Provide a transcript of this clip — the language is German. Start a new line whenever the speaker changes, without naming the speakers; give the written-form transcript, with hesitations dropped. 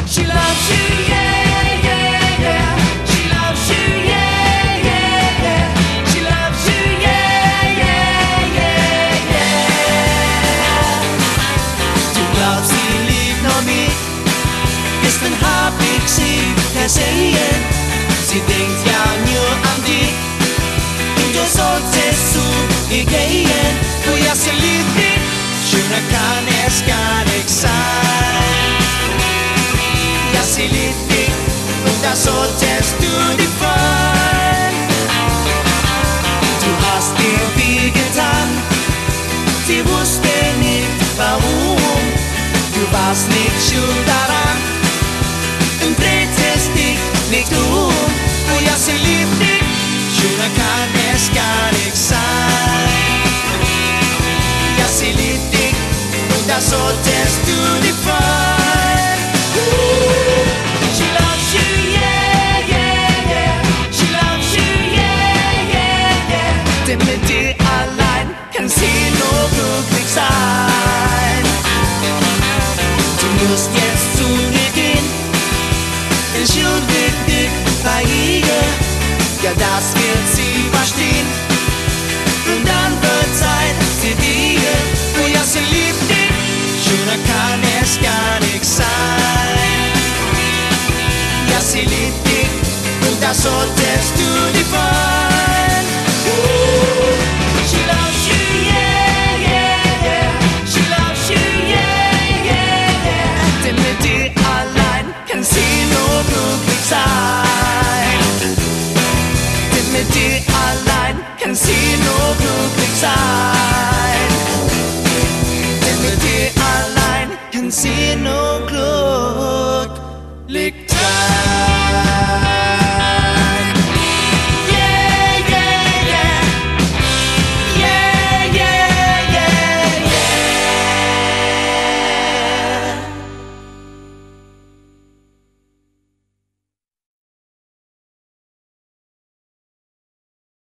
She loves you, yeah, yeah, yeah. She loves you, yeah, yeah, yeah. She loves you, yeah, yeah, yeah, yeah. Du glaubst, sie liebt nur mich. Gestern hab ich sie gesehen. Sie denkt ja nur an dich. Und du solltest zu ihr gehen. Oh ja, sie liebt dich. Schöner kann es gar nicht sein. Ja, sie liebt dich. Und da solltest du dich freuen. Du hast ihr viel getan. Sie wusste nicht warum. Du warst nicht schuld daran. Und drehtest dich nicht um. Oh ja, sie liebt dich. Schöner kann es gar nicht sein. Ja, sie liebt dich. Und da solltest du dich freuen. She loves you, yeah, yeah, yeah. She loves you, yeah, yeah, yeah. Denn mit dir allein kann sie nur glücklich sein. Du musst jetzt zu ihr gehen. Entschuldig dich bei ihr. Ja, das wird sie verstehen. Und dann wird Zeit für dir. Oh ja, sie liebt dich. Schöner kann es gar nicht sein. Ja, sie liebt dich. Und da solltest du dich freuen. She loves you, yeah, yeah, yeah. She loves you, yeah, yeah, yeah. Denn mit dir allein kann sie nur glücklich sein. Denn mit dir allein kann sie nur glücklich sein. Denn mit dir allein kann sie nur